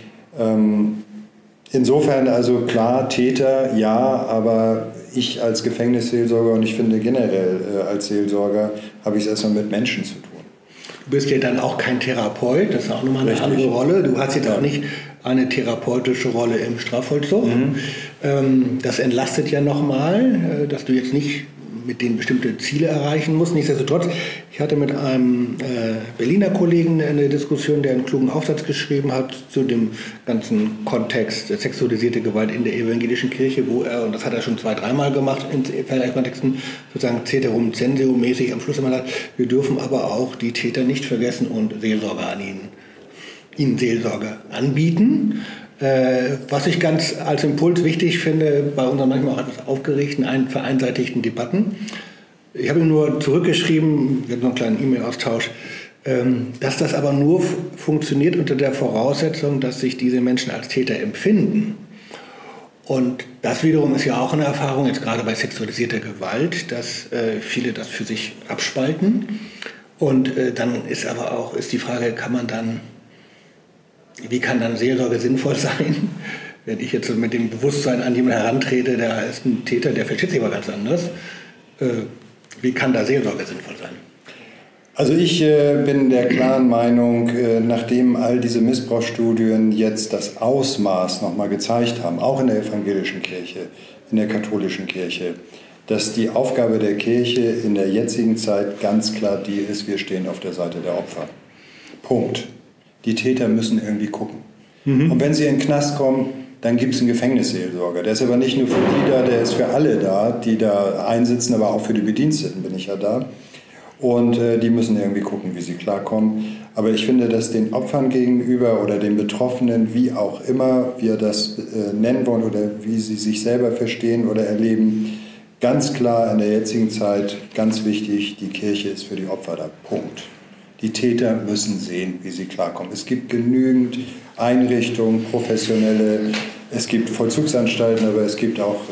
Insofern also klar, Täter, ja, aber ich als Gefängnisseelsorger und ich finde generell als Seelsorger habe ich es erstmal mit Menschen zu tun. Du bist ja dann auch kein Therapeut, das ist auch nochmal eine andere Rolle. Du hast jetzt auch nicht eine therapeutische Rolle im Strafvollzug. Das entlastet ja nochmal, dass du jetzt nicht mit denen bestimmte Ziele erreichen musst. Nichtsdestotrotz, ich hatte mit einem Berliner Kollegen eine Diskussion, der einen klugen Aufsatz geschrieben hat zu dem ganzen Kontext sexualisierte Gewalt in der evangelischen Kirche, wo er, und das hat er schon 2-3 Mal gemacht in Vergleichskontexten, sozusagen Ceterum censeo mäßig am Schluss immer sagt, wir dürfen aber auch die Täter nicht vergessen und Seelsorge an ihnen Seelsorge anbieten. Was ich ganz als Impuls wichtig finde, bei unseren manchmal auch etwas aufgeregten, vereinseitigten Debatten. Ich habe ihm nur zurückgeschrieben, wir hatten noch einen kleinen E-Mail-Austausch, dass das aber nur funktioniert unter der Voraussetzung, dass sich diese Menschen als Täter empfinden. Und das wiederum ist ja auch eine Erfahrung, jetzt gerade bei sexualisierter Gewalt, dass viele das für sich abspalten. Und dann ist aber auch die Frage, wie kann dann Seelsorge sinnvoll sein, wenn ich jetzt mit dem Bewusstsein an jemanden herantrete, der ist ein Täter, der versteht sich aber ganz anders. Wie kann da Seelsorge sinnvoll sein? Also ich bin der klaren Meinung, nachdem all diese Missbrauchsstudien jetzt das Ausmaß nochmal gezeigt haben, auch in der evangelischen Kirche, in der katholischen Kirche, dass die Aufgabe der Kirche in der jetzigen Zeit ganz klar die ist, wir stehen auf der Seite der Opfer. Punkt. Die Täter müssen irgendwie gucken. Und wenn sie in den Knast kommen, dann gibt es einen Gefängnisseelsorger. Der ist aber nicht nur für die da, der ist für alle da, die da einsitzen, aber auch für die Bediensteten bin ich ja da. Und die müssen irgendwie gucken, wie sie klarkommen. Aber ich finde, dass den Opfern gegenüber oder den Betroffenen, wie auch immer wir das nennen wollen oder wie sie sich selber verstehen oder erleben, ganz klar in der jetzigen Zeit ganz wichtig, die Kirche ist für die Opfer da. Punkt. Die Täter müssen sehen, wie sie klarkommen. Es gibt genügend Einrichtungen, professionelle, es gibt Vollzugsanstalten, aber es gibt auch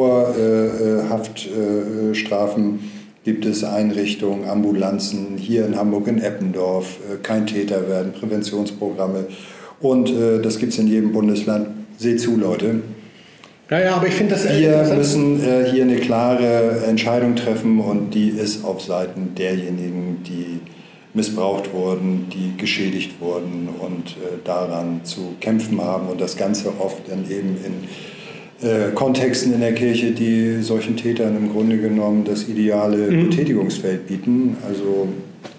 Vorhaftstrafen, gibt es Einrichtungen, Ambulanzen, hier in Hamburg, in Eppendorf, kein Täter werden, Präventionsprogramme und das gibt es in jedem Bundesland. Seht zu, Leute. Ja, aber ich finde das... Wir müssen hier eine klare Entscheidung treffen und die ist auf Seiten derjenigen, die missbraucht wurden, die geschädigt wurden und daran zu kämpfen haben und das Ganze oft dann eben in Kontexten in der Kirche, die solchen Tätern im Grunde genommen das ideale Betätigungsfeld bieten. Also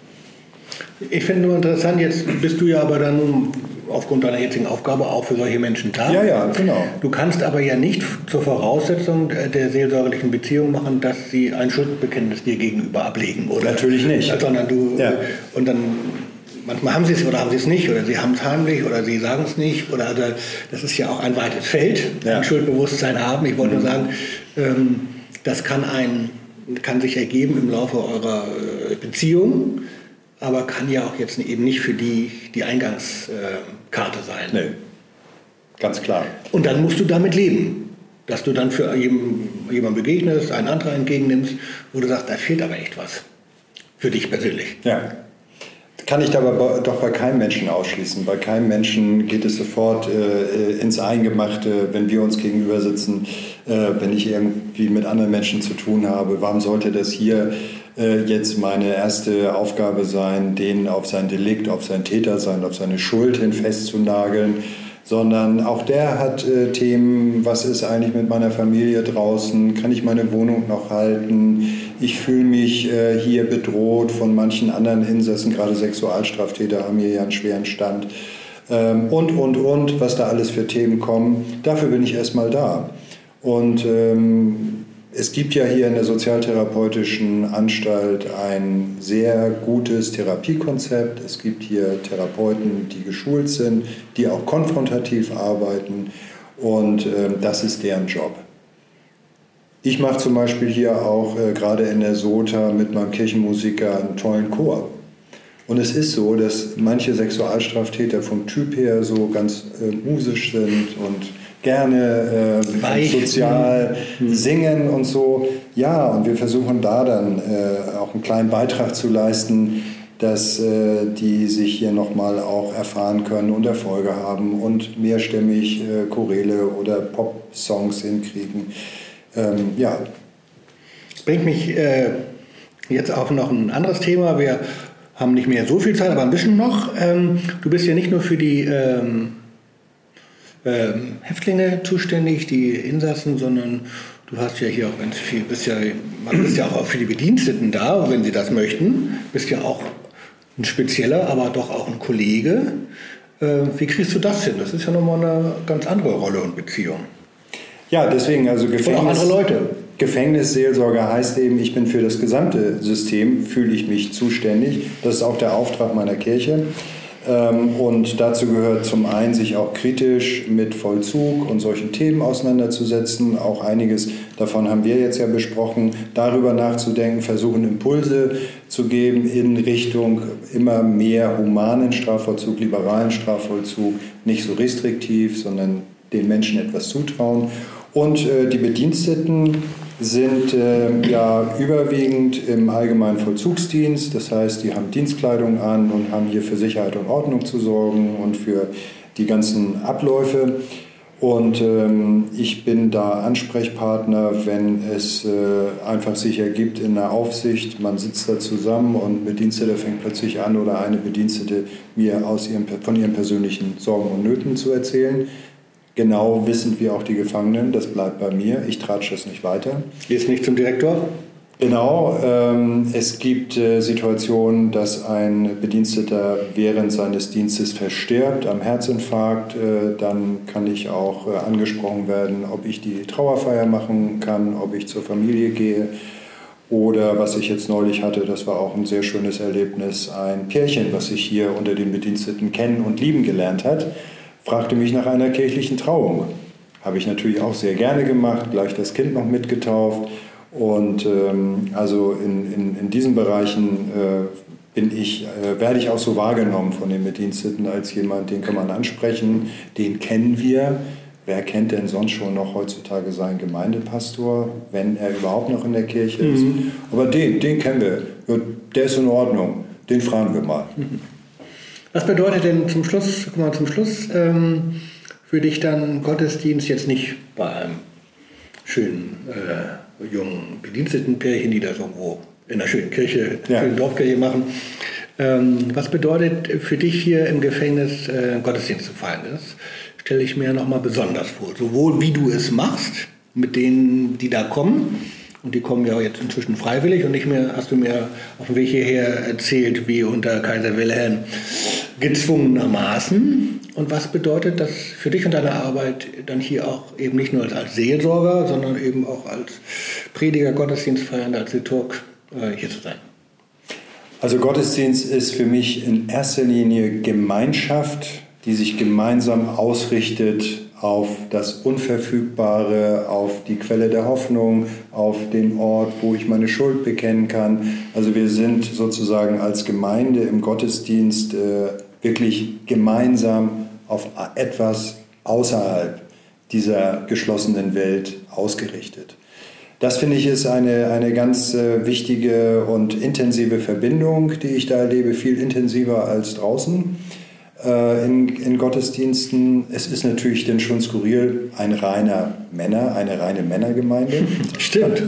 ich finde nur interessant, jetzt bist du ja aber dann aufgrund deiner jetzigen Aufgabe auch für solche Menschen da. Ja, genau. Du kannst aber ja nicht zur Voraussetzung der seelsorgerlichen Beziehung machen, dass sie ein Schuldbekenntnis dir gegenüber ablegen, oder? Natürlich nicht. Sondern du, und dann, manchmal haben sie es oder haben sie es nicht, oder sie haben es heimlich, oder sie sagen es nicht, oder das ist ja auch ein weites Feld, ein Schuldbewusstsein haben. Ich wollte nur sagen, das kann sich ergeben im Laufe eurer Beziehung, aber kann ja auch jetzt eben nicht für die Eingangskarte sein. Nee, ganz klar. Und dann musst du damit leben, dass du dann für jemanden begegnest, einen Antrag entgegennimmst, wo du sagst, da fehlt aber echt was. Für dich persönlich. Ja. Kann ich aber doch bei keinem Menschen ausschließen. Bei keinem Menschen geht es sofort ins Eingemachte, wenn wir uns gegenüber sitzen, wenn ich irgendwie mit anderen Menschen zu tun habe. Warum sollte das hier jetzt meine erste Aufgabe sein, den auf sein Delikt, auf sein Tätersein, auf seine Schuld hin festzunageln? Sondern auch der hat Themen, was ist eigentlich mit meiner Familie draußen, kann ich meine Wohnung noch halten, ich fühle mich hier bedroht von manchen anderen Insassen, gerade Sexualstraftäter haben hier ja einen schweren Stand und, was da alles für Themen kommen. Dafür bin ich erstmal da. Und es gibt ja hier in der Sozialtherapeutischen Anstalt ein sehr gutes Therapiekonzept. Es gibt hier Therapeuten, die geschult sind, die auch konfrontativ arbeiten und das ist deren Job. Ich mache zum Beispiel hier auch gerade in der SOTA mit meinem Kirchenmusiker einen tollen Chor. Und es ist so, dass manche Sexualstraftäter vom Typ her so ganz musisch sind und gerne sozial singen und so. Ja, und wir versuchen da dann auch einen kleinen Beitrag zu leisten, dass die sich hier nochmal auch erfahren können und Erfolge haben und mehrstimmig Choräle oder Pop-Songs hinkriegen. Bringt mich jetzt auf noch ein anderes Thema. Wir haben nicht mehr so viel Zeit, aber ein bisschen noch. Du bist ja nicht nur für die Häftlinge zuständig, die Insassen, sondern du hast ja hier auch ganz viel, bist ja auch für die Bediensteten da, wenn sie das möchten. Bist ja auch ein spezieller, aber doch auch ein Kollege. Wie kriegst du das hin? Das ist ja nochmal eine ganz andere Rolle und Beziehung. Ja, deswegen, also Gefängnisseelsorger heißt eben, ich bin für das gesamte System, fühle ich mich zuständig. Das ist auch der Auftrag meiner Kirche. Und dazu gehört zum einen, sich auch kritisch mit Vollzug und solchen Themen auseinanderzusetzen. Auch einiges davon haben wir jetzt ja besprochen, darüber nachzudenken, versuchen Impulse zu geben in Richtung immer mehr humanen Strafvollzug, liberalen Strafvollzug, nicht so restriktiv, sondern den Menschen etwas zutrauen. Und die Bediensteten sind überwiegend im allgemeinen Vollzugsdienst. Das heißt, die haben Dienstkleidung an und haben hier für Sicherheit und Ordnung zu sorgen und für die ganzen Abläufe. Und ich bin da Ansprechpartner, wenn es einfach sich ergibt in der Aufsicht. Man sitzt da zusammen und ein Bediensteter fängt plötzlich an oder eine Bedienstete mir von ihren persönlichen Sorgen und Nöten zu erzählen. Genau wissen wir auch die Gefangenen, das bleibt bei mir, ich tratsche das nicht weiter. Gehst nicht zum Direktor? Genau, es gibt Situationen, dass ein Bediensteter während seines Dienstes verstirbt am Herzinfarkt. Dann kann ich auch angesprochen werden, ob ich die Trauerfeier machen kann, ob ich zur Familie gehe. Oder was ich jetzt neulich hatte, das war auch ein sehr schönes Erlebnis, ein Pärchen, was sich hier unter den Bediensteten kennen und lieben gelernt hat, fragte mich nach einer kirchlichen Trauung. Habe ich natürlich auch sehr gerne gemacht, gleich das Kind noch mitgetauft. Und also in diesen Bereichen werde ich auch so wahrgenommen von den Bediensteten als jemand, den kann man ansprechen, den kennen wir. Wer kennt denn sonst schon noch heutzutage seinen Gemeindepastor, wenn er überhaupt noch in der Kirche ist? Aber den kennen wir, ja, der ist in Ordnung, den fragen wir mal. Was bedeutet denn zum Schluss für dich dann Gottesdienst jetzt nicht bei einem schönen jungen Bedienstetenpärchen, die das irgendwo in einer schönen Kirche, schönen Dorfkirche machen. Was bedeutet für dich hier im Gefängnis Gottesdienst zu feiern? Das stelle ich mir nochmal besonders vor. Sowohl wie du es machst, mit denen, die da kommen, und die kommen ja jetzt inzwischen freiwillig und nicht mehr, hast du mir auf dem Weg hierher erzählt, wie unter Kaiser Wilhelm gezwungenermaßen. Und was bedeutet das für dich und deine Arbeit dann hier auch eben nicht nur als Seelsorger, sondern eben auch als Prediger, Gottesdienstfeiernder, als Liturg hier zu sein? Also Gottesdienst ist für mich in erster Linie Gemeinschaft, die sich gemeinsam ausrichtet auf das Unverfügbare, auf die Quelle der Hoffnung, auf den Ort, wo ich meine Schuld bekennen kann. Also wir sind sozusagen als Gemeinde im Gottesdienst wirklich gemeinsam auf etwas außerhalb dieser geschlossenen Welt ausgerichtet. Das finde ich ist eine ganz wichtige und intensive Verbindung, die ich da erlebe, viel intensiver als draußen in Gottesdiensten. Es ist natürlich dann schon skurril, eine reine Männergemeinde. Stimmt.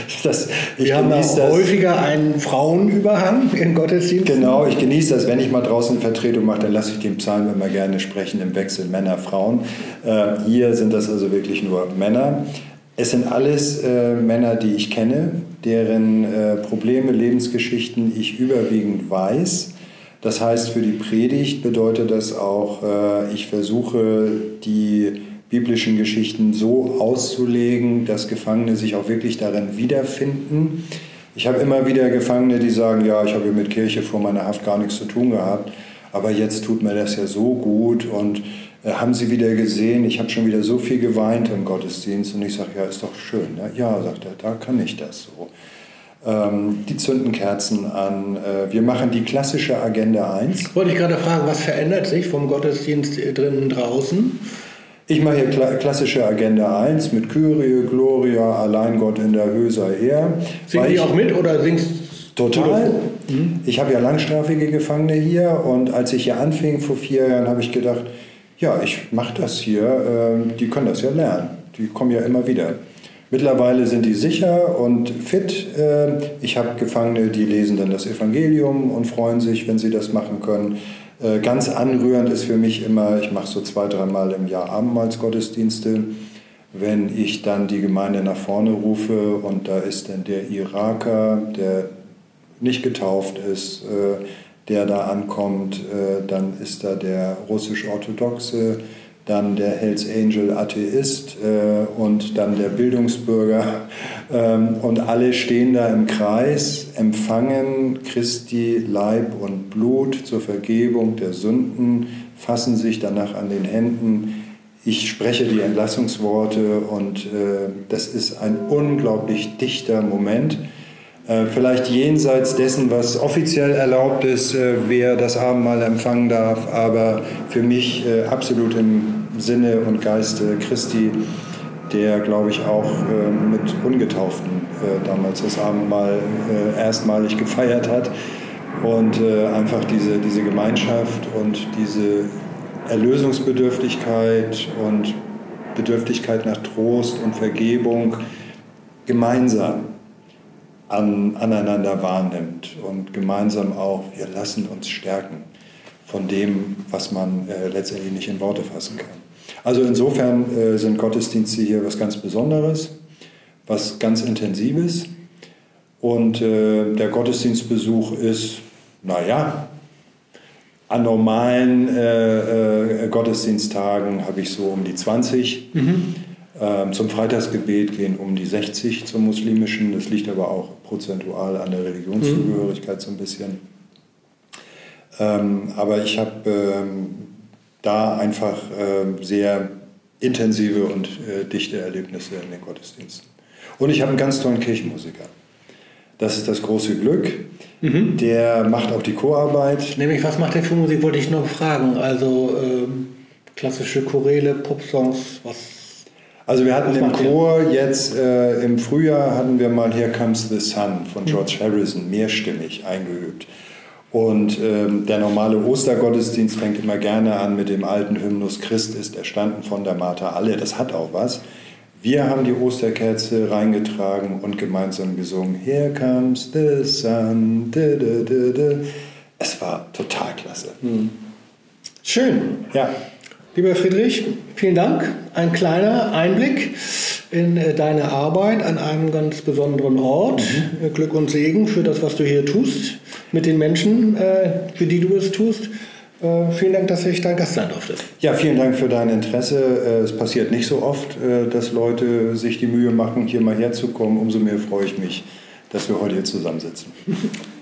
Wir haben auch häufiger einen Frauenüberhang in Gottesdiensten. Genau, ich genieße das. Wenn ich mal draußen Vertretung mache, dann lasse ich den Psalm immer gerne sprechen im Wechsel Männer, Frauen. Hier sind das also wirklich nur Männer. Es sind alles Männer, die ich kenne, deren Probleme, Lebensgeschichten ich überwiegend weiß. Das heißt, für die Predigt bedeutet das auch, ich versuche, die biblischen Geschichten so auszulegen, dass Gefangene sich auch wirklich darin wiederfinden. Ich habe immer wieder Gefangene, die sagen, ja, ich habe mit Kirche vor meiner Haft gar nichts zu tun gehabt, aber jetzt tut mir das ja so gut und haben Sie wieder gesehen, ich habe schon wieder so viel geweint im Gottesdienst und ich sage, ja, ist doch schön. Ne? Ja, sagt er, da kann ich das so. Die zünden Kerzen an. Wir machen die klassische Agenda 1. Wollte ich gerade fragen, was verändert sich vom Gottesdienst drinnen draußen? Ich mache hier klassische Agenda 1 mit Kyrie, Gloria, allein Gott in der Höhe sei er. Singen die auch mit oder singst du? Total. Ich habe ja langstrafige Gefangene hier und als ich hier anfing vor 4 Jahren, habe ich gedacht, ja, ich mache das hier, die können das ja lernen. Die kommen ja immer wieder. Mittlerweile sind die sicher und fit. Ich habe Gefangene, die lesen dann das Evangelium und freuen sich, wenn sie das machen können. Ganz anrührend ist für mich immer, ich mache so 2-3 Mal im Jahr Abendmahlsgottesdienste, wenn ich dann die Gemeinde nach vorne rufe und da ist dann der Iraker, der nicht getauft ist, der da ankommt, dann ist da der russisch-orthodoxe, dann der Hells Angel Atheist und dann der Bildungsbürger und alle stehen da im Kreis, empfangen Christi Leib und Blut zur Vergebung der Sünden, fassen sich danach an den Händen. Ich spreche die Entlassungsworte und das ist ein unglaublich dichter Moment. Vielleicht jenseits dessen, was offiziell erlaubt ist, wer das Abendmahl empfangen darf, aber für mich absolut im Sinne und Geiste Christi, der, glaube ich, auch mit Ungetauften damals das Abendmahl erstmalig gefeiert hat und einfach diese Gemeinschaft und diese Erlösungsbedürftigkeit und Bedürftigkeit nach Trost und Vergebung gemeinsam aneinander wahrnimmt und gemeinsam auch, wir lassen uns stärken von dem, was man letztendlich nicht in Worte fassen kann. Also insofern sind Gottesdienste hier was ganz Besonderes, was ganz Intensives Und der Gottesdienstbesuch ist, naja, an normalen Gottesdiensttagen habe ich so um die 20. Zum Freitagsgebet gehen um die 60 zum muslimischen. Das liegt aber auch prozentual an der Religionszugehörigkeit so ein bisschen. Aber ich habe da einfach sehr intensive und dichte Erlebnisse in den Gottesdiensten. Und ich habe einen ganz tollen Kirchenmusiker. Das ist das große Glück. Der macht auch die Chorarbeit. Nämlich, was macht der für Musik, wollte ich noch fragen. Also klassische Choräle, Popsongs, was? Also wir hatten im Chor jetzt im Frühjahr hatten wir mal Here Comes the Sun von George Harrison mehrstimmig eingeübt. Und der normale Ostergottesdienst fängt immer gerne an mit dem alten Hymnus Christ ist erstanden von der Martha alle. Das hat auch was. Wir haben die Osterkerze reingetragen und gemeinsam gesungen Here comes the sun. Da, da, da, da. Es war total klasse. Schön. Ja. Lieber Friedrich, vielen Dank. Ein kleiner Einblick in deine Arbeit an einem ganz besonderen Ort. Glück und Segen für das, was du hier tust, mit den Menschen, für die du es tust. Vielen Dank, dass ich dein Gast sein durfte. Ja, vielen Dank für dein Interesse. Es passiert nicht so oft, dass Leute sich die Mühe machen, hier mal herzukommen. Umso mehr freue ich mich, dass wir heute hier zusammensitzen.